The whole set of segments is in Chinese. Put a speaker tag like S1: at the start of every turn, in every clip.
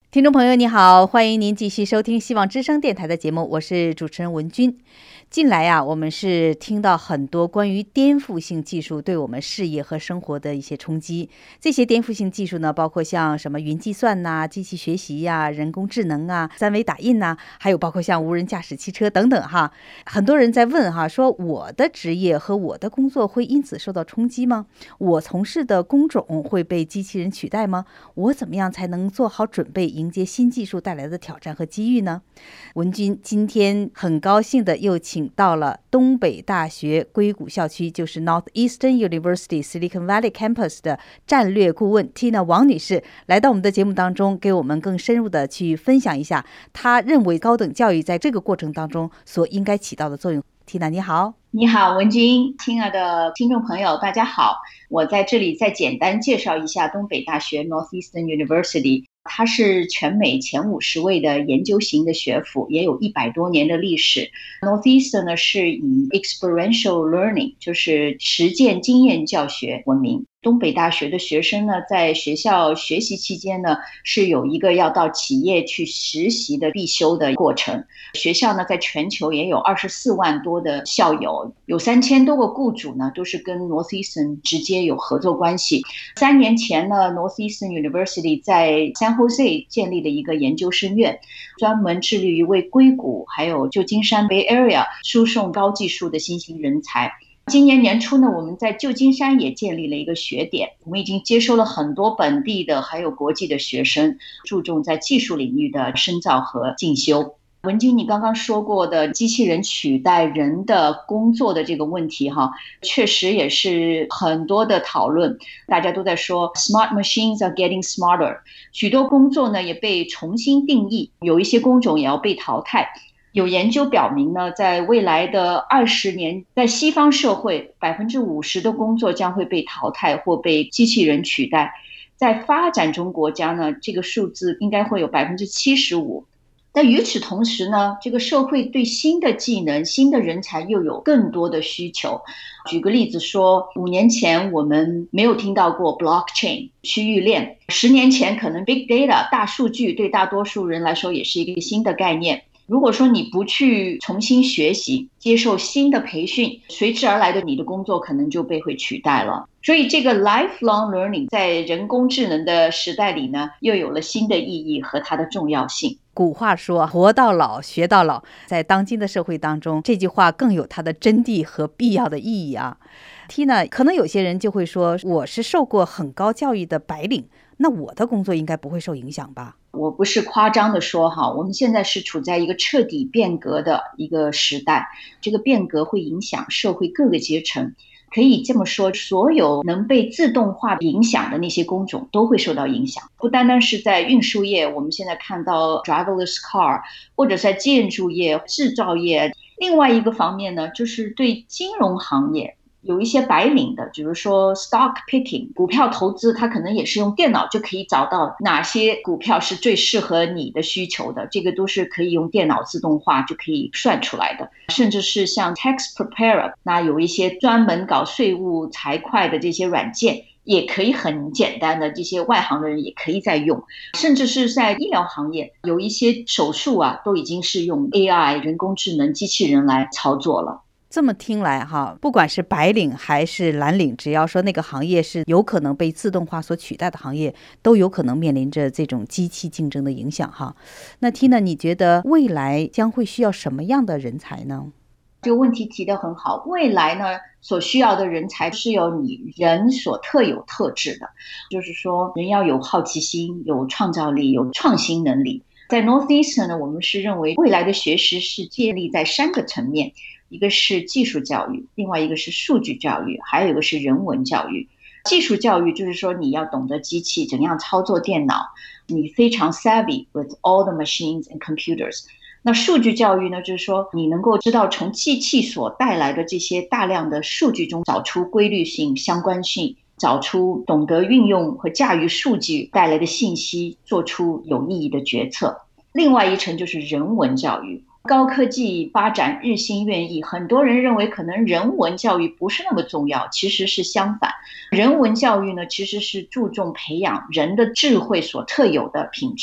S1: 听众朋友你好，欢迎您继续收听希望之声电台的节目，我是主持人文君。近来啊，我们是听到很多关于颠覆性技术对我们事业和生活的一些冲击。这些颠覆性技术呢，包括像什么云计算呐、机器学习呀、人工智能啊、3维打印呐，还有包括像无人驾驶汽车等等哈。很多人在问哈，说我的职业和我的工作会因此受到冲击吗？我从事的工种会被机器人取代吗？我怎么样才能做好准备迎接新技术带来的挑战和机遇呢？文君今天很高兴的又请到了东北大学硅谷校区，就是 Northeastern University Silicon Valley Campus 的战略顾问 Tina 王女士来到我们的节目当中，给我们更深入的去分享一下她认为高等教育在这个过程当中所应该起到的作用。Tina 你好。
S2: 你好，文君，亲爱的听众朋友，大家好。我在这里再简单介绍一下东北大学 Northeastern University。它是全美前50位的研究型的学府，也有100多年的历史。Northeastern 呢是以 experiential learning， 就是实践经验教学闻名。东北大学的学生呢，在学校学习期间呢，是有一个要到企业去实习的必修的过程。学校呢，在全球也有24万多的校友，有3000多个雇主呢，都是跟 Northeastern 直接有合作关系。3年前呢 ，Northeastern University 在 San Jose 建立了一个研究生院，专门致力于为硅谷还有旧金山 Bay Area 输送高技术的新兴人才。今年年初呢，我们在旧金山也建立了一个学点，我们已经接收了很多本地的还有国际的学生，注重在技术领域的深造和进修。文君，你刚刚说过的机器人取代人的工作的这个问题哈，确实也是很多的讨论，大家都在说 smart machines are getting smarter， 许多工作呢也被重新定义，有一些工种也要被淘汰。有研究表明呢，在未来的20年，在西方社会50%的工作将会被淘汰或被机器人取代。在发展中国家呢，这个数字应该会有75%。但与此同时呢，这个社会对新的技能、新的人才又有更多的需求。举个例子说，5年前我们没有听到过 blockchain 区域链，10年前可能 big data 大数据对大多数人来说也是一个新的概念。如果说你不去重新学习，接受新的培训，随之而来的你的工作可能就被会取代了。所以这个 lifelong learning 在人工智能的时代里呢，又有了新的意义和它的重要性。
S1: 古话说活到老学到老，在当今的社会当中，这句话更有它的真谛和必要的意义啊。Tina， 可能有些人就会说，我是受过很高教育的白领，那我的工作应该不会受影响吧？
S2: 我不是夸张的说哈，我们现在是处在一个彻底变革的一个时代，这个变革会影响社会各个阶层。可以这么说，所有能被自动化影响的那些工种都会受到影响，不单单是在运输业，我们现在看到 driverless car， 或者在建筑业、制造业。另外一个方面呢，就是对金融行业有一些白领的，比如说 stock picking 股票投资，它可能也是用电脑就可以找到哪些股票是最适合你的需求的，这个都是可以用电脑自动化就可以算出来的。甚至是像 tax preparer， 那有一些专门搞税务财会的这些软件，也可以很简单的，这些外行的人也可以在用。甚至是在医疗行业，有一些手术啊，都已经是用 AI 人工智能机器人来操作了。
S1: 这么听来哈，不管是白领还是蓝领，只要说那个行业是有可能被自动化所取代的行业，都有可能面临着这种机器竞争的影响哈。那 Tina， 你觉得未来将会需要什么样的人才呢？
S2: 这个问题提得很好，未来呢所需要的人才是有你人所特有特质的，就是说人要有好奇心、有创造力、有创新能力。在 Northeastern 呢，我们是认为未来的学识是建立在3个层面，一个是技术教育，另外一个是数据教育，还有一个是人文教育。技术教育就是说你要懂得机器怎样操作电脑，你非常 savvy with all the machines and computers。那数据教育呢，就是说你能够知道从机器所带来的这些大量的数据中找出规律性、相关性，找出懂得运用和驾驭数据带来的信息，做出有意义的决策。另外一层就是人文教育，高科技发展日新月异，很多人认为可能人文教育不是那么重要，其实是相反。人文教育呢，其实是注重培养人的智慧所特有的品质。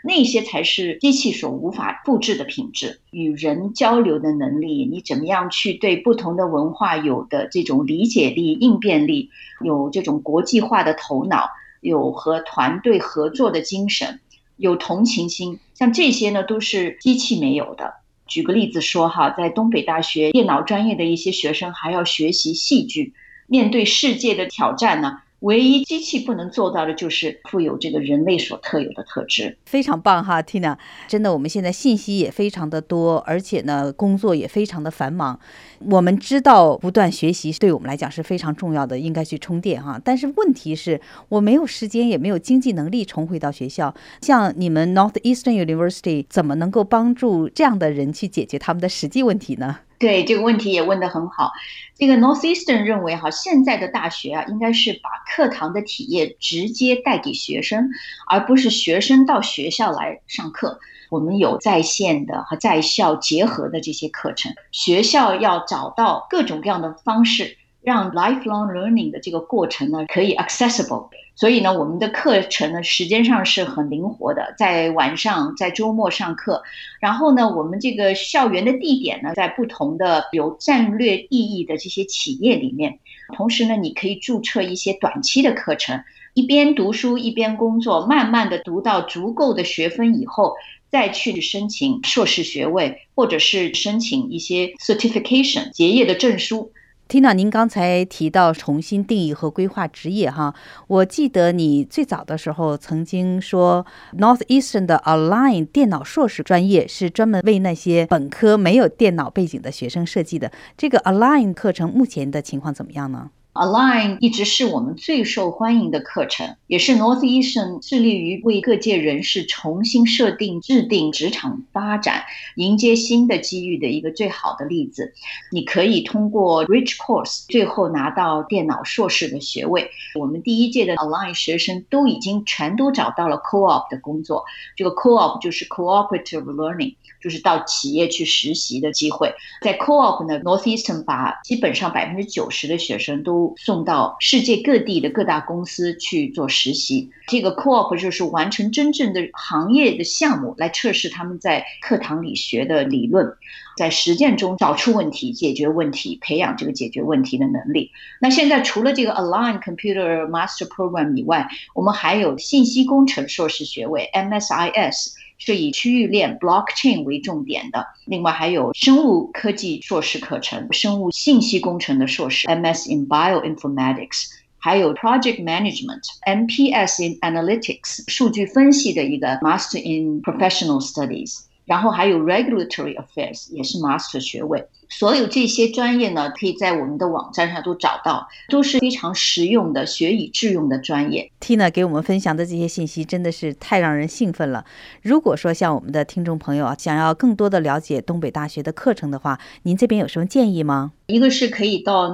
S2: 那些才是机器所无法复制的品质。与人交流的能力，你怎么样去对不同的文化有的这种理解力、应变力，有这种国际化的头脑，有和团队合作的精神，有同情心，像这些呢都是机器没有的。举个例子说哈，在东北大学电脑专业的一些学生还要学习戏剧，面对世界的挑战呢，唯一机器不能做到的就是富有这个人类所特有的特质。
S1: 非常棒哈 Tina， 真的我们现在信息也非常的多，而且呢工作也非常的繁忙，我们知道不断学习对我们来讲是非常重要的，应该去充电哈。但是问题是我没有时间也没有经济能力重回到学校，像你们 Northeastern University 怎么能够帮助这样的人去解决他们的实际问题呢？
S2: 对，这个问题也问得很好。这个 Northeastern 认为现在的大学应该是把课堂的体验直接带给学生，而不是学生到学校来上课。我们有在线的和在校结合的这些课程，学校要找到各种各样的方式，让 lifelong learning 的这个过程呢可以 accessible。所以呢，我们的课程呢时间上是很灵活的，在晚上、在周末上课。然后呢，我们这个校园的地点呢，在不同的有战略意义的这些企业里面。同时呢，你可以注册一些短期的课程，一边读书一边工作，慢慢的读到足够的学分以后，再去申请硕士学位，或者是申请一些 certification 结业的证书。
S1: Tina， 您刚才提到重新定义和规划职业哈，我记得你最早的时候曾经说 Northeastern 的 Align 电脑硕士专业是专门为那些本科没有电脑背景的学生设计的，这个 Align 课程目前的情况怎么样呢
S2: ？Align 一直是我们最受欢迎的课程，也是 Northeastern 致力于为各界人士重新制定职场发展，迎接新的机遇的一个最好的例子。你可以通过 Bridge Course 最后拿到电脑硕士的学位。我们第一届的 Align 学生都已经全都找到了 Co-op 的工作，这个 Co-op 就是 Cooperative Learning， 就是到企业去实习的机会。在 Co-op 呢 Northeastern 把基本上 90% 的学生都送到世界各地的各大公司去做实习。这个 Co-op 就是完成真正的行业的项目，来测试他们在课堂里学的理论，在实践中找出问题、解决问题，培养这个解决问题的能力。那现在除了这个 Align Computer Master Program 以外，我们还有信息工程硕士学位 MSIS，是以区域链 blockchain 为重点的。另外还有生物科技硕士课程，生物信息工程的硕士 MS in Bioinformatics， 还有 Project Management MPS in Analytics 数据分析的一个 Master in Professional Studies， 然后还有 Regulatory Affairs 也是 Master 学位。所有这些专业呢，可以在我们的网站上都找到，都是非常实用的、学以致用的专业。
S1: Tina 给我们分享的这些信息真的是太让人兴奋了。如果说像我们的听众朋友想要更多的了解东北大学的课程的话，您这边有什么建议吗？
S2: 一个是可以到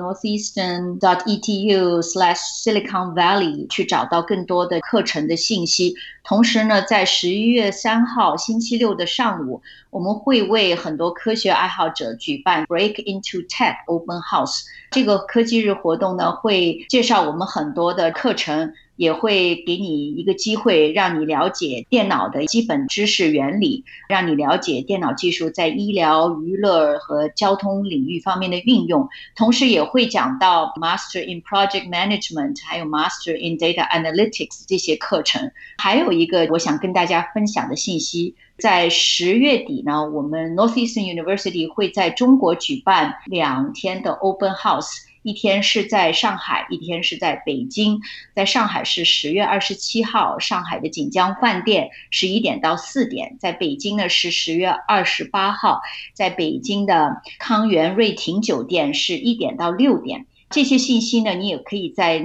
S2: northeastern.edu/Silicon Valley 去找到更多的课程的信息。同时呢，在11月3号星期六的上午，我们会为很多科学爱好者举办 Break into Tech Open House。这个科技日活动呢，会介绍我们很多的课程，也会给你一个机会，让你了解电脑的基本知识原理，让你了解电脑技术在医疗、娱乐和交通领域方面的运用。同时也会讲到 Master in Project Management 还有 Master in Data Analytics 这些课程。还有一个我想跟大家分享的信息，在10月底呢，我们 Northeastern University 会在中国举办2天的 Open House，一天是在上海，一天是在北京。在上海是10月27号，上海的锦江饭店11点到4点，在北京呢是10月28号，在北京的康源瑞婷酒店是1点到6点。这些信息呢，你也可以在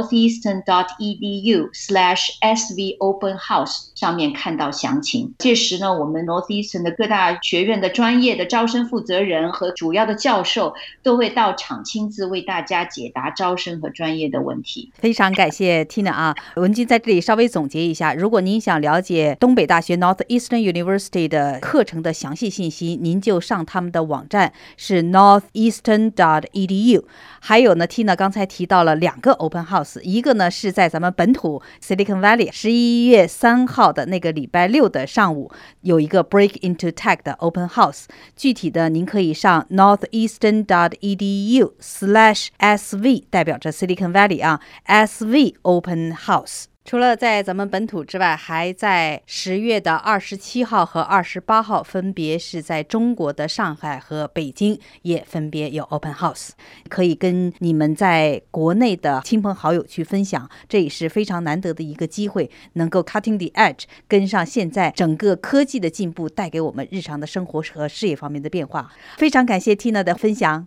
S2: northeastern.edu/SVOpenHouse 上面看到详情。届时呢，我们 Northeastern 的各大学院的专业的招生负责人和主要的教授都会到场亲自为大家解答招生和专业的问题。
S1: 非常感谢 Tina 啊，文君在这里稍微总结一下，如果您想了解东北大学 Northeastern University 的课程的详细信息，您就上他们的网站是 northeastern.edu， 还有有呢 Tina 刚才提到了2个 Open House， 一个呢是在咱们本土 Silicon Valley 11月3号的那个礼拜六的上午有一个 Break into Tech 的 Open House， 具体的您可以上 northeastern.edu/SV 代表着 Silicon Valley 啊 SV Open House。除了在咱们本土之外，还在10月的27号和28号分别是在中国的上海和北京也分别有 Open House， 可以跟你们在国内的亲朋好友去分享，这也是非常难得的一个机会，能够 cutting the edge 跟上现在整个科技的进步带给我们日常的生活和事业方面的变化。非常感谢 Tina 的分享。